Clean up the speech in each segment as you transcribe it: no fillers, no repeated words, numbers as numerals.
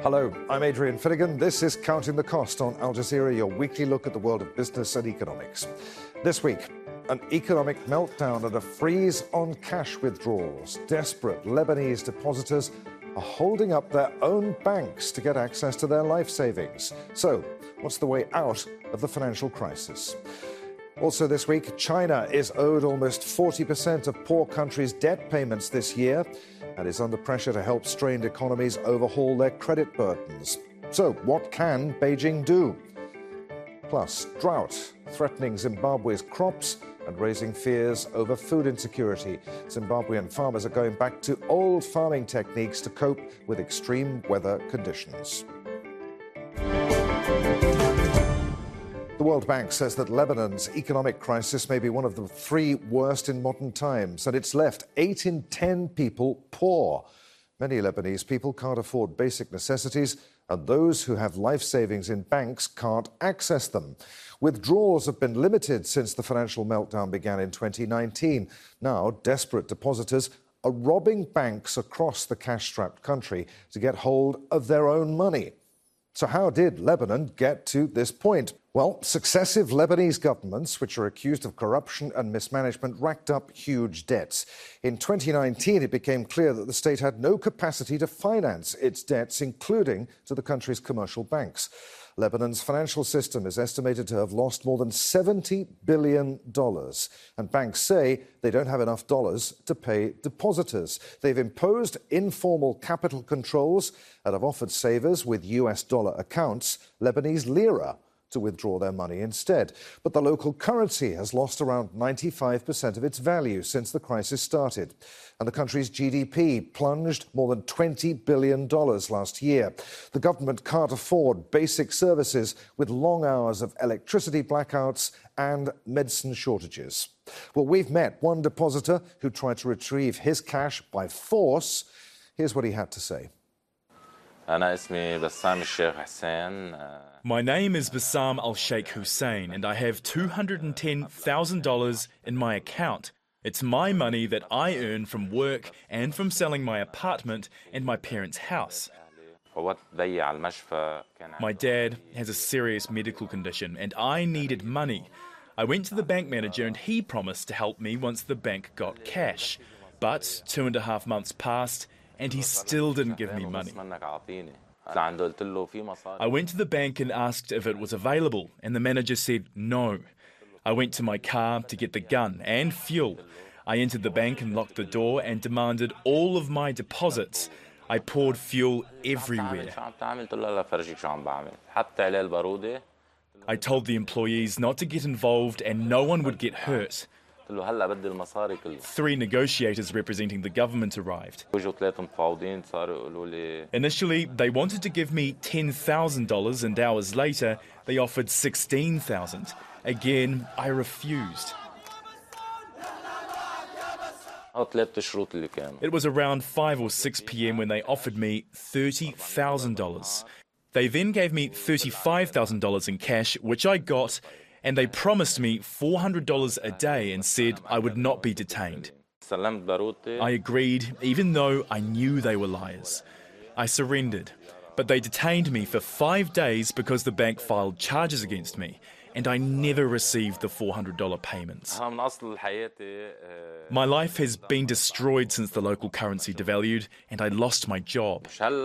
Hello, I'm Adrian Finnegan. This is Counting the Cost on Al Jazeera, your weekly look at the world of business and economics. This week, an economic meltdown and a freeze on cash withdrawals. Desperate Lebanese depositors are holding up their own banks to get access to their life savings. So, what's the way out of the financial crisis? Also this week, China is owed almost 40% of poor countries' debt payments this year and is under pressure to help strained economies overhaul their credit burdens. So, what can Beijing do? Plus, drought threatening Zimbabwe's crops and raising fears over food insecurity. Zimbabwean farmers are going back to old farming techniques to cope with extreme weather conditions. The World Bank says that Lebanon's economic crisis may be one of the 3 worst in modern times, and it's left 8 in 10 people poor. Many Lebanese people can't afford basic necessities, and those who have life savings in banks can't access them. Withdrawals have been limited since the financial meltdown began in 2019. Now, desperate depositors are robbing banks across the cash-strapped country to get hold of their own money. So how did Lebanon get to this point? Well, successive Lebanese governments, which are accused of corruption and mismanagement, racked up huge debts. In 2019, it became clear that the state had no capacity to finance its debts, including to the country's commercial banks. Lebanon's financial system is estimated to have lost more than $70 billion. And banks say they don't have enough dollars to pay depositors. They've imposed informal capital controls and have offered savers with US dollar accounts Lebanese lira to withdraw their money instead. But the local currency has lost around 95% of its value since the crisis started. And the country's GDP plunged more than $20 billion last year. The government can't afford basic services with long hours of electricity blackouts and medicine shortages. Well, we've met one depositor who tried to retrieve his cash by force. Here's what he had to say. My name is Bassam Al-Sheikh Hussein, and I have $210,000 in my account. It's my money that I earn from work and from selling my apartment and my parents' house. My dad has a serious medical condition, and I needed money. I went to the bank manager, and he promised to help me once the bank got cash. But 2.5 months passed, and he still didn't give me money. I went to the bank and asked if it was available, and the manager said no. I went to my car to get the gun and fuel. I entered the bank and locked the door and demanded all of my deposits. I poured fuel everywhere. I told the employees not to get involved and no one would get hurt. 3 negotiators representing the government arrived. Initially, they wanted to give me $10,000 and hours later, they offered $16,000. Again, I refused. It was around 5 or 6 p.m. when they offered me $30,000. They then gave me $35,000 in cash, which I got, and they promised me $400 a day and said I would not be detained. I agreed, even though I knew they were liars. I surrendered, but they detained me for 5 days because the bank filed charges against me, and I never received the $400 payments. My life has been destroyed since the local currency devalued, and I lost my job.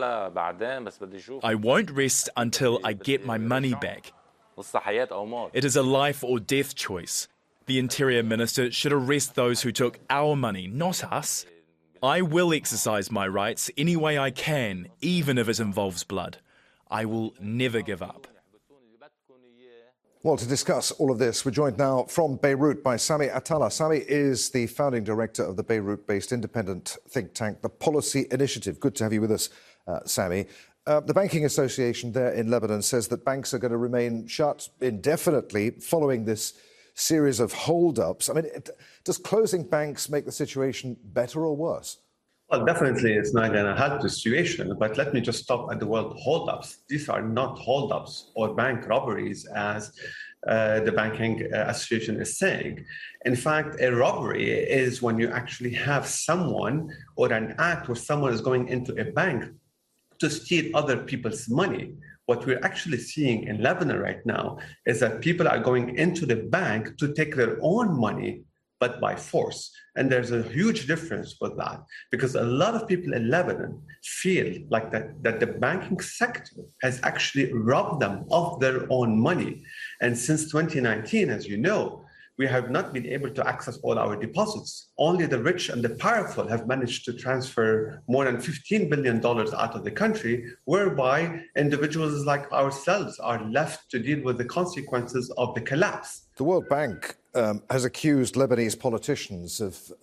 I won't rest until I get my money back. It is a life or death choice. The Interior Minister should arrest those who took our money, not us. I will exercise my rights any way I can, even if it involves blood. I will never give up. Well, to discuss all of this, we're joined now from Beirut by Sami Attallah. Sami is the founding director of the Beirut-based independent think tank, the Policy Initiative. Good to have you with us, Sami. The Banking Association there in Lebanon says that banks are going to remain shut indefinitely following this series of hold-ups. I mean, does closing banks make the situation better or worse? Well, definitely it's not going to help the situation, but let me just stop at the word hold-ups. These are not hold-ups or bank robberies, as the Banking Association is saying. In fact, a robbery is when you actually have someone or an act where someone is going into a bank to to steal other people's money. What we're actually seeing in Lebanon right now is that people are going into the bank to take their own money, but by force. And there's a huge difference with that, because a lot of people in Lebanon feel like that the banking sector has actually robbed them of their own money. And since 2019, as you know, we have not been able to access all our deposits. Only the rich and the powerful have managed to transfer more than $15 billion out of the country, whereby individuals like ourselves are left to deal with the consequences of the collapse. The World Bank has accused Lebanese politicians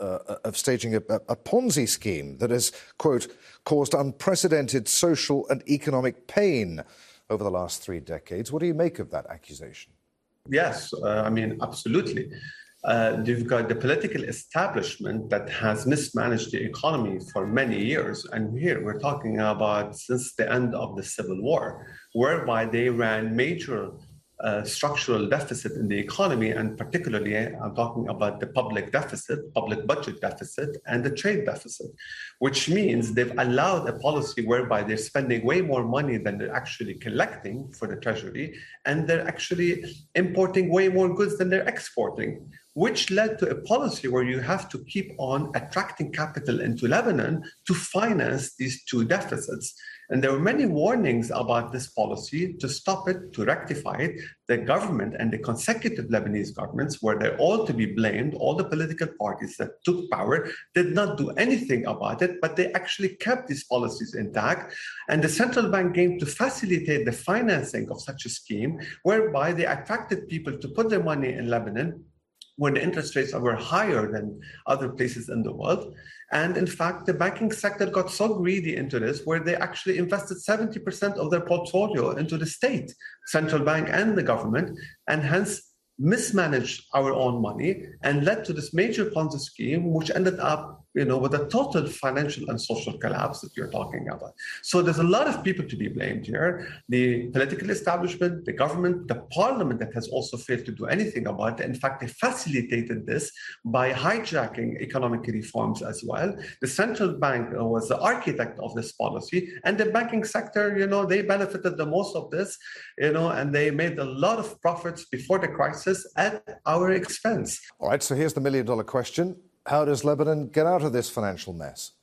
of staging a Ponzi scheme that has, quote, caused unprecedented social and economic pain over the last 3 decades. What do you make of that accusation? Yes, absolutely. You've got the political establishment that has mismanaged the economy for many years. And here we're talking about since the end of the Civil War, whereby they ran major structural deficit in the economy, and particularly I'm talking about the public deficit, public budget deficit, and the trade deficit, which means they've allowed a policy whereby they're spending way more money than they're actually collecting for the treasury, and they're actually importing way more goods than they're exporting, which led to a policy where you have to keep on attracting capital into Lebanon to finance these two deficits. And there were many warnings about this policy to stop it, to rectify it. The government and the consecutive Lebanese governments, where they're all to be blamed, all the political parties that took power, did not do anything about it, but they actually kept these policies intact. And the central bank came to facilitate the financing of such a scheme, whereby they attracted people to put their money in Lebanon when the interest rates were higher than other places in the world. And in fact, the banking sector got so greedy into this, where they actually invested 70% of their portfolio into the state, central bank and the government, and hence mismanaged our own money and led to this major Ponzi scheme, which ended up, with a total financial and social collapse that you're talking about. So there's a lot of people to be blamed here. The political establishment, the government, the parliament that has also failed to do anything about it. In fact, they facilitated this by hijacking economic reforms as well. The central bank was the architect of this policy, and the banking sector, they benefited the most of this, and they made a lot of profits before the crisis at our expense. All right, so here's the million-dollar question. How does Lebanon get out of this financial mess?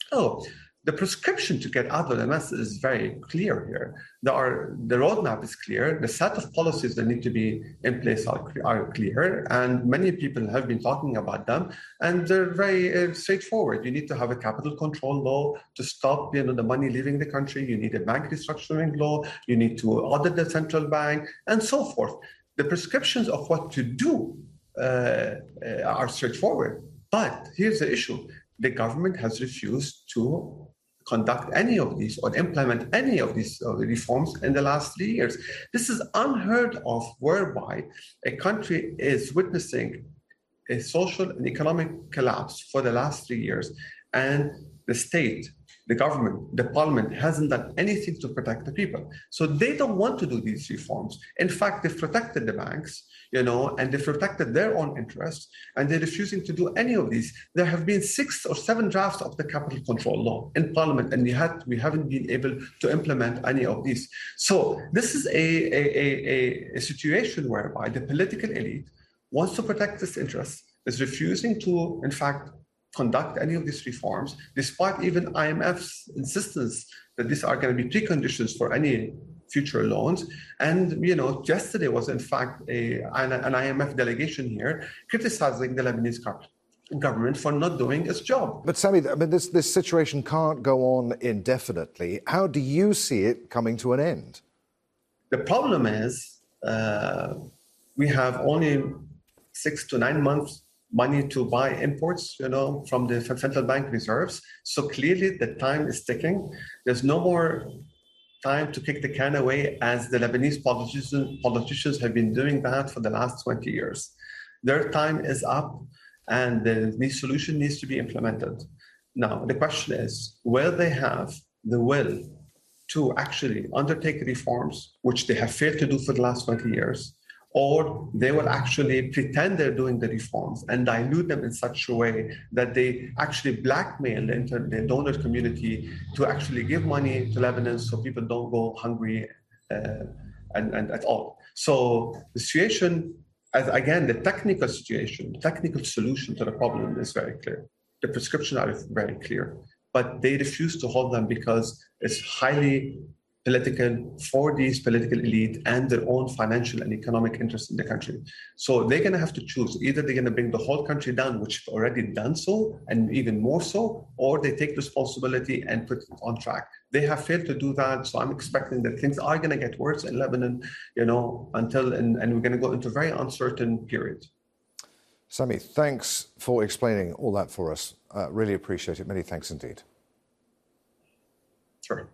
The prescription to get out of the mess is very clear here. The roadmap is clear. The set of policies that need to be in place are clear, and many people have been talking about them, and they're very straightforward. You need to have a capital control law to stop the money leaving the country. You need a bank restructuring law. You need to audit the central bank, and so forth. The prescriptions of what to do are straightforward. But here's the issue. The government has refused to conduct any of these or implement any of these reforms in the last 3 years. This is unheard of, whereby a country is witnessing a social and economic collapse for the last 3 years, and the state, the government, the parliament hasn't done anything to protect the people. So they don't want to do these reforms. In fact, they've protected the banks, and they've protected their own interests, and they're refusing to do any of these. There have been 6 or 7 drafts of the capital control law in parliament, and we haven't been able to implement any of these. So this is a situation whereby the political elite wants to protect its interests, is refusing to, in fact, conduct any of these reforms, despite even IMF's insistence that these are going to be preconditions for any future loans. And, yesterday was, in fact, an IMF delegation here criticizing the Lebanese government for not doing its job. But, Sami, this situation can't go on indefinitely. How do you see it coming to an end? The problem is we have only 6 to 9 months money to buy imports, from the central bank reserves. So clearly the time is ticking. There's no more time to kick the can away, as the Lebanese politicians have been doing that for the last 20 years. Their time is up, and the solution needs to be implemented. Now, the question is, will they have the will to actually undertake reforms, which they have failed to do for the last 20 years? or they will actually pretend they're doing the reforms and dilute them in such a way that they actually blackmail the donor community to actually give money to Lebanon so people don't go hungry and at all. So the situation, as again, the technical situation, the technical solution to the problem is very clear. The prescriptions are very clear, but they refuse to hold them because it's highly political for these political elite and their own financial and economic interests in the country. So they're going to have to choose. Either they're going to bring the whole country down, which they've already done so, and even more so, or they take responsibility and put it on track. They have failed to do that. So I'm expecting that things are going to get worse in Lebanon, until, and we're going to go into a very uncertain period. Sami, thanks for explaining all that for us. Really appreciate it. Many thanks indeed. Sure.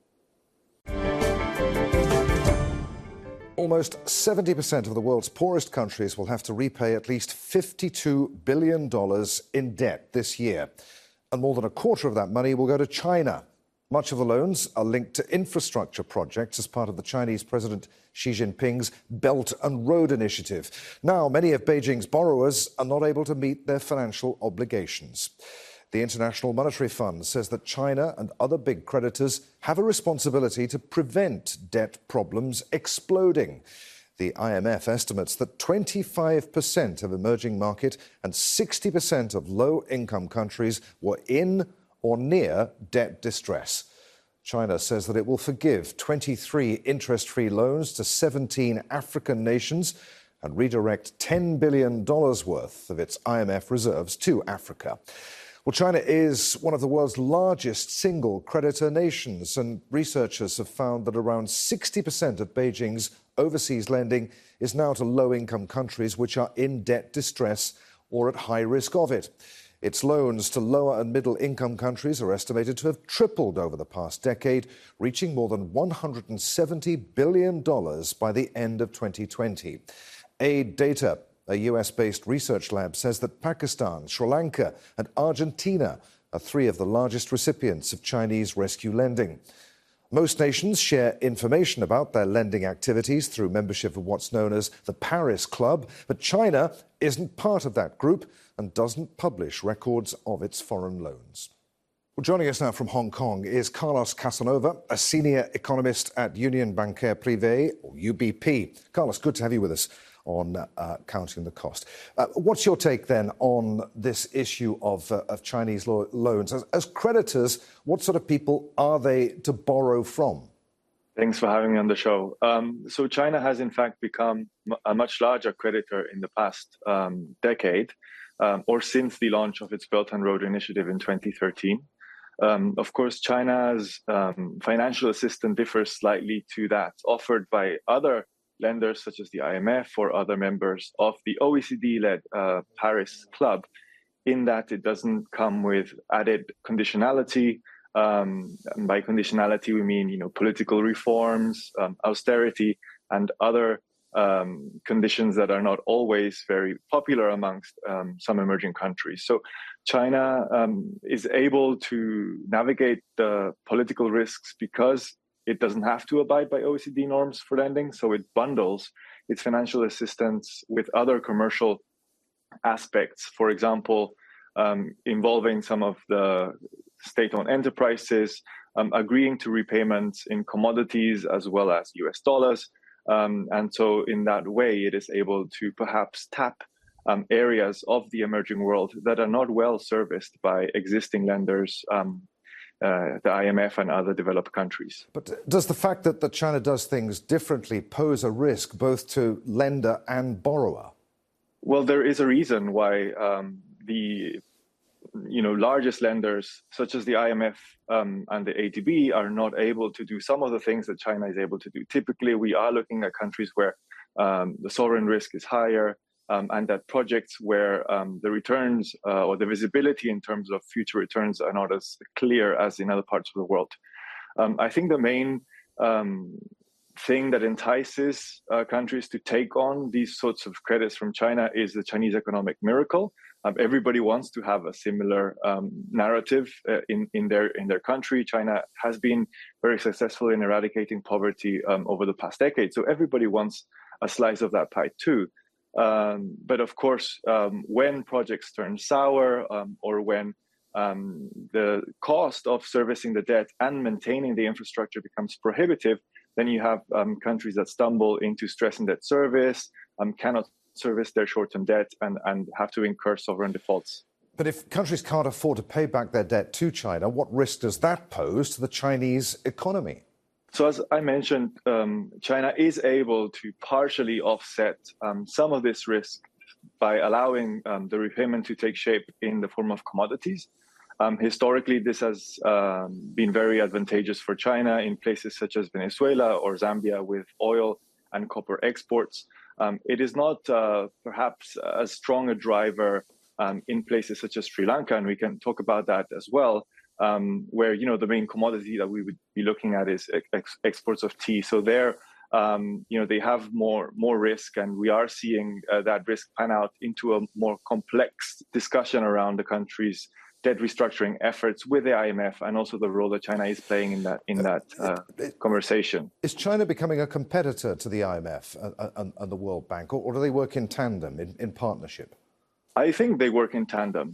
Almost 70% of the world's poorest countries will have to repay at least $52 billion in debt this year. And more than a quarter of that money will go to China. Much of the loans are linked to infrastructure projects as part of the Chinese President Xi Jinping's Belt and Road Initiative. Now, many of Beijing's borrowers are not able to meet their financial obligations. The International Monetary Fund says that China and other big creditors have a responsibility to prevent debt problems exploding. The IMF estimates that 25% of emerging market and 60% of low-income countries were in or near debt distress. China says that it will forgive 23 interest-free loans to 17 African nations and redirect $10 billion worth of its IMF reserves to Africa. Well, China is one of the world's largest single creditor nations, and researchers have found that around 60% of Beijing's overseas lending is now to low-income countries which are in debt distress or at high risk of it. Its loans to lower and middle-income countries are estimated to have tripled over the past decade, reaching more than $170 billion by the end of 2020. Aid Data, a US-based research lab, says that Pakistan, Sri Lanka and Argentina are three of the largest recipients of Chinese rescue lending. Most nations share information about their lending activities through membership of what's known as the Paris Club, but China isn't part of that group and doesn't publish records of its foreign loans. Well, joining us now from Hong Kong is Carlos Casanova, a senior economist at Union Bancaire Privée, or UBP. Carlos, good to have you with us on counting the cost. What's your take then on this issue of Chinese loans? As creditors, what sort of people are they to borrow from? Thanks for having me on the show. So China has in fact become a much larger creditor in the past decade, or since the launch of its Belt and Road Initiative in 2013. Of course, China's financial assistance differs slightly to that offered by other lenders such as the IMF or other members of the OECD-led Paris Club, in that it doesn't come with added conditionality. And by conditionality, we mean political reforms, austerity, and other conditions that are not always very popular amongst some emerging countries. So China is able to navigate the political risks because it doesn't have to abide by OECD norms for lending, so it bundles its financial assistance with other commercial aspects, for example, involving some of the state-owned enterprises, agreeing to repayments in commodities as well as US dollars. And so in that way, it is able to perhaps tap areas of the emerging world that are not well serviced by existing lenders, the IMF and other developed countries. But does the fact that China does things differently pose a risk both to lender and borrower? Well, there is a reason why the largest lenders, such as the IMF and the ADB, are not able to do some of the things that China is able to do. Typically, we are looking at countries where the sovereign risk is higher, and that projects where the returns or the visibility in terms of future returns are not as clear as in other parts of the world. I think the main thing that entices countries to take on these sorts of credits from China is the Chinese economic miracle. Everybody wants to have a similar narrative in their country. China has been very successful in eradicating poverty over the past decade. So everybody wants a slice of that pie too. But of course, when projects turn sour or when the cost of servicing the debt and maintaining the infrastructure becomes prohibitive, then you have countries that stumble into stress and debt service, cannot service their short-term debt, and have to incur sovereign defaults. But if countries can't afford to pay back their debt to China, what risk does that pose to the Chinese economy? So as I mentioned, China is able to partially offset some of this risk by allowing the repayment to take shape in the form of commodities. Historically, this has been very advantageous for China in places such as Venezuela or Zambia with oil and copper exports. It is not perhaps as strong a driver in places such as Sri Lanka, and we can talk about that as well, where the main commodity that we would be looking at is exports of tea. So there, they have more risk, and we are seeing that risk pan out into a more complex discussion around the country's debt restructuring efforts with the IMF, and also the role that China is playing in that conversation. Is China becoming a competitor to the IMF and the World Bank, or do they work in tandem, in partnership? I think they work in tandem.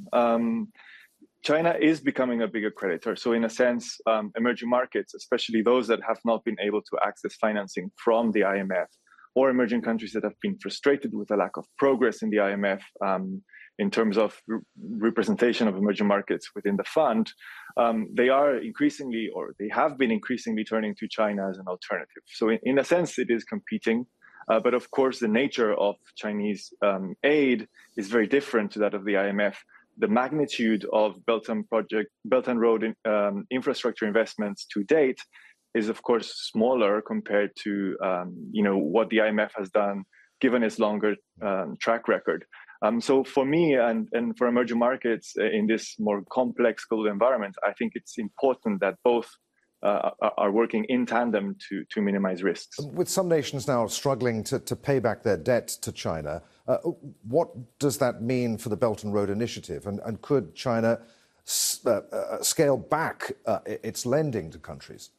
China is becoming a bigger creditor. So in a sense, emerging markets, especially those that have not been able to access financing from the IMF, or emerging countries that have been frustrated with the lack of progress in the IMF in terms of representation of emerging markets within the fund, they are increasingly, or they have been increasingly, turning to China as an alternative. So in a sense, it is competing. But of course, the nature of Chinese aid is very different to that of the IMF. The magnitude of Belt and Road infrastructure investments to date is, of course, smaller compared to what the IMF has done, given its longer track record. So for me and for emerging markets in this more complex global environment, I think it's important that both are working in tandem to minimize risks. With some nations now struggling to pay back their debt to China, what does that mean for the Belt and Road Initiative? And could China scale back its lending to countries?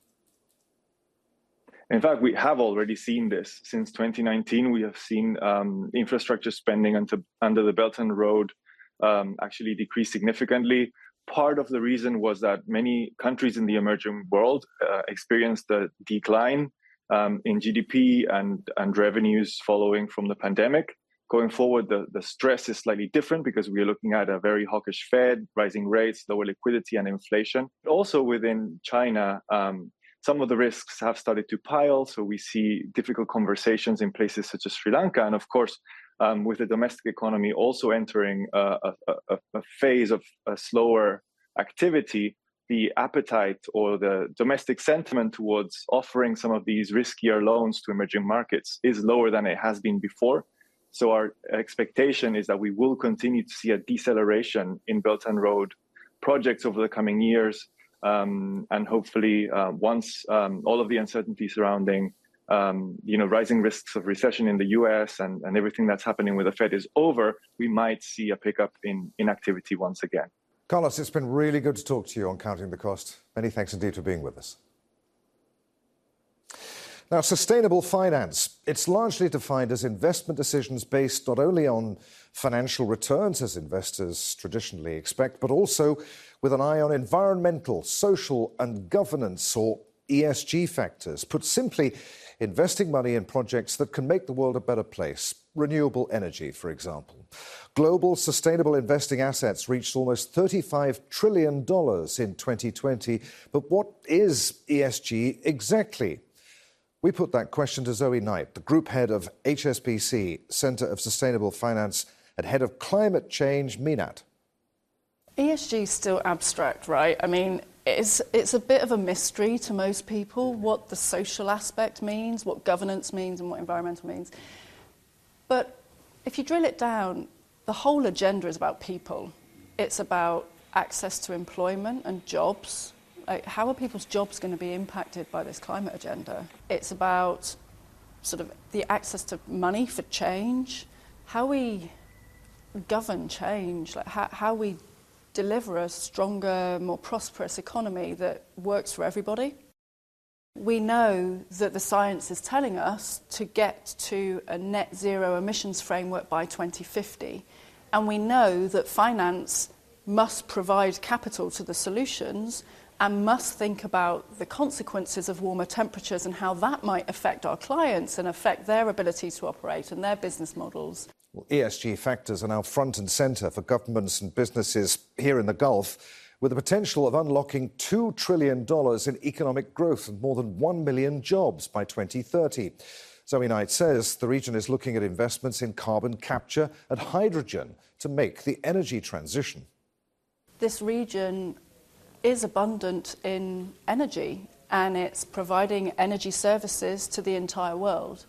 In fact, we have already seen this. Since 2019, we have seen infrastructure spending under the Belt and Road actually decrease significantly. Part of the reason was that many countries in the emerging world experienced a decline in GDP and revenues following from the pandemic. Going forward, the stress is slightly different because we are looking at a very hawkish Fed, rising rates, lower liquidity and inflation. Also within China, some of the risks have started to pile. So we see difficult conversations in places such as Sri Lanka. And of course, with the domestic economy also entering a phase of a slower activity, the appetite or the domestic sentiment towards offering some of these riskier loans to emerging markets is lower than it has been before. So our expectation is that we will continue to see a deceleration in Belt and Road projects over the coming years. And hopefully, once all of the uncertainty surrounding rising risks of recession in the US and everything that's happening with the Fed is over, we might see a pickup in activity once again. Carlos, it's been really good to talk to you on Counting the Cost. Many thanks indeed for being with us. Now, sustainable finance. It's largely defined as investment decisions based not only on financial returns, as investors traditionally expect, but also with an eye on environmental, social and governance, or ESG factors. Put simply, investing money in projects that can make the world a better place. Renewable energy, for example. Global sustainable investing assets reached almost $35 trillion in 2020. But what is ESG exactly? We put that question to Zoe Knight, the group head of HSBC, Centre of Sustainable Finance, and head of climate change, MENAT. ESG is still abstract, right? I mean, it's a bit of a mystery to most people what the social aspect means, what governance means, and what environmental means. But if you drill it down, the whole agenda is about people. It's about access to employment and jobs. Like, how are people's jobs going to be impacted by this climate agenda? It's about sort of the access to money for change, how we govern change, like how we deliver a stronger, more prosperous economy that works for everybody. We know that the science is telling us to get to a net zero emissions framework by 2050. And we know that finance must provide capital to the solutions and must think about the consequences of warmer temperatures and how that might affect our clients and affect their ability to operate and their business models. Well, ESG factors are now front and centre for governments and businesses here in the Gulf, with the potential of unlocking $2 trillion in economic growth and more than 1 million jobs by 2030. Zoe Knight says the region is looking at investments in carbon capture and hydrogen to make the energy transition. This region is abundant in energy, and it's providing energy services to the entire world.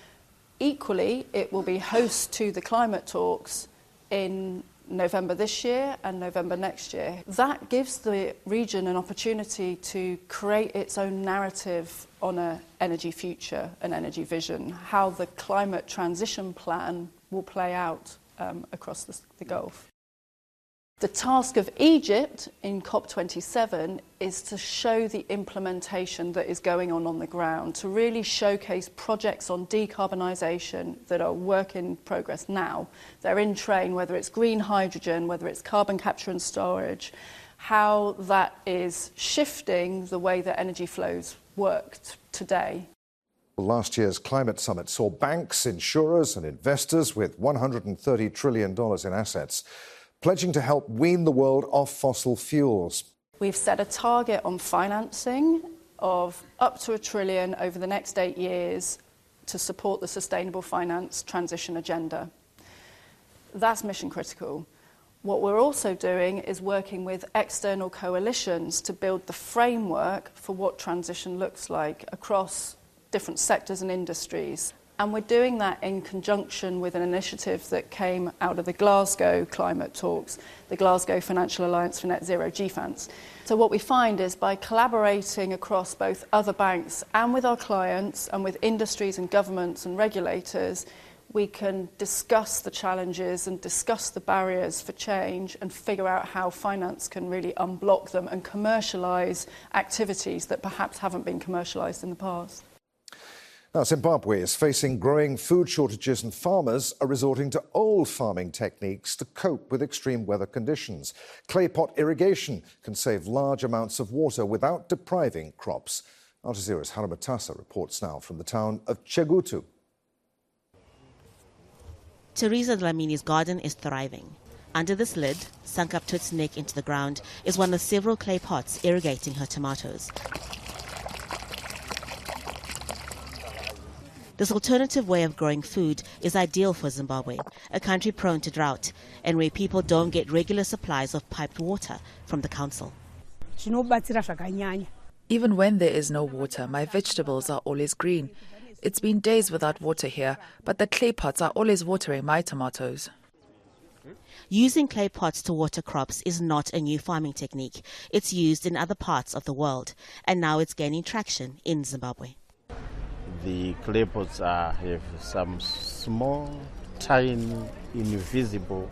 Equally, it will be host to the climate talks in November this year and November next year. That gives the region an opportunity to create its own narrative on an energy future, an energy vision, how the climate transition plan will play out across the Gulf. The task of Egypt in COP27 is to show the implementation that is going on the ground, to really showcase projects on decarbonisation that are work in progress now. They're in train, whether it's green hydrogen, whether it's carbon capture and storage, how that is shifting the way that energy flows work today. Last year's climate summit saw banks, insurers and investors with $130 trillion in assets pledging to help wean the world off fossil fuels. We've set a target on financing of up to $1 trillion over the next 8 years to support the sustainable finance transition agenda. That's mission critical. What we're also doing is working with external coalitions to build the framework for what transition looks like across different sectors and industries. And we're doing that in conjunction with an initiative that came out of the Glasgow climate talks, the Glasgow Financial Alliance for Net Zero, GFANZ. So what we find is by collaborating across both other banks and with our clients and with industries and governments and regulators, we can discuss the challenges and discuss the barriers for change and figure out how finance can really unblock them and commercialise activities that perhaps haven't been commercialised in the past. Now, Zimbabwe is facing growing food shortages and farmers are resorting to old farming techniques to cope with extreme weather conditions. Clay pot irrigation can save large amounts of water without depriving crops. Al Jazeera's Hara Matassa reports now from the town of Chegutu. Teresa Dlamini's garden is thriving. Under this lid, sunk up to its neck into the ground, is one of several clay pots irrigating her tomatoes. This alternative way of growing food is ideal for Zimbabwe, a country prone to drought and where people don't get regular supplies of piped water from the council. Even when there is no water, my vegetables are always green. It's been days without water here, but the clay pots are always watering my tomatoes. Using clay pots to water crops is not a new farming technique. It's used in other parts of the world, and now it's gaining traction in Zimbabwe. The clay pots have some small, tiny, invisible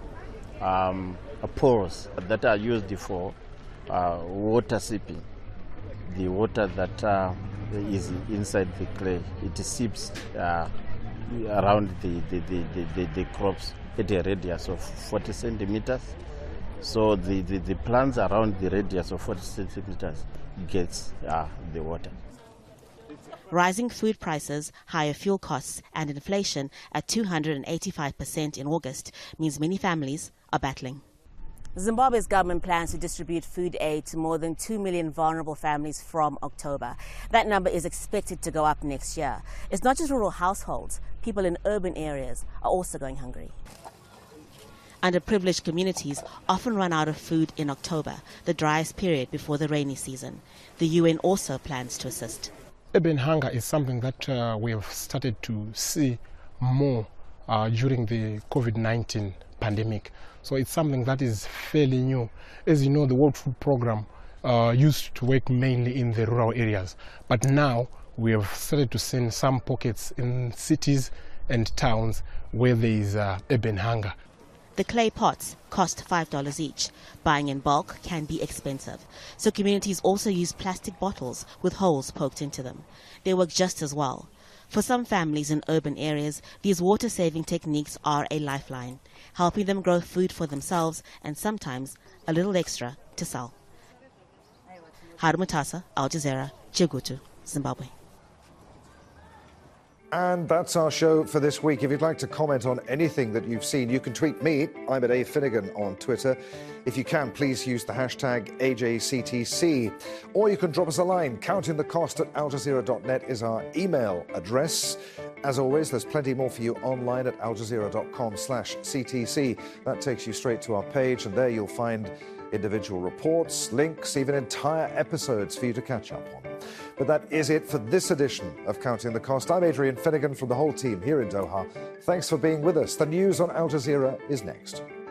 pores that are used for water seeping. The water that is inside the clay, it seeps around the crops at a radius of 40 centimeters. So the plants around the radius of 40 centimeters gets the water. Rising food prices, higher fuel costs and inflation at 285% in August means many families are battling. Zimbabwe's government plans to distribute food aid to more than 2 million vulnerable families from October. That number is expected to go up next year. It's not just rural households. People in urban areas are also going hungry. Underprivileged communities often run out of food in October, the driest period before the rainy season. The UN also plans to assist. Urban hunger is something that we have started to see more during the COVID-19 pandemic. So it's something that is fairly new. As you know, the World Food Programme used to work mainly in the rural areas. But now we have started to send some pockets in cities and towns where there is urban hunger. The clay pots cost $5 each. Buying in bulk can be expensive. So communities also use plastic bottles with holes poked into them. They work just as well. For some families in urban areas, these water-saving techniques are a lifeline, helping them grow food for themselves and sometimes a little extra to sell. Haru Mutasa, Al Jazeera, Chigutu, Zimbabwe. And that's our show for this week. If you'd like to comment on anything that you've seen, you can tweet me. I'm at A. Finnegan on Twitter. If you can, please use the hashtag AJCTC. Or you can drop us a line. Counting the cost at aljazeera.net is our email address. As always, there's plenty more for you online at aljazeera.com/CTC. That takes you straight to our page, and there you'll find individual reports, links, even entire episodes for you to catch up on. But that is it for this edition of Counting the Cost. I'm Adrian Finnegan from the whole team here in Doha. Thanks for being with us. The news on Al Jazeera is next.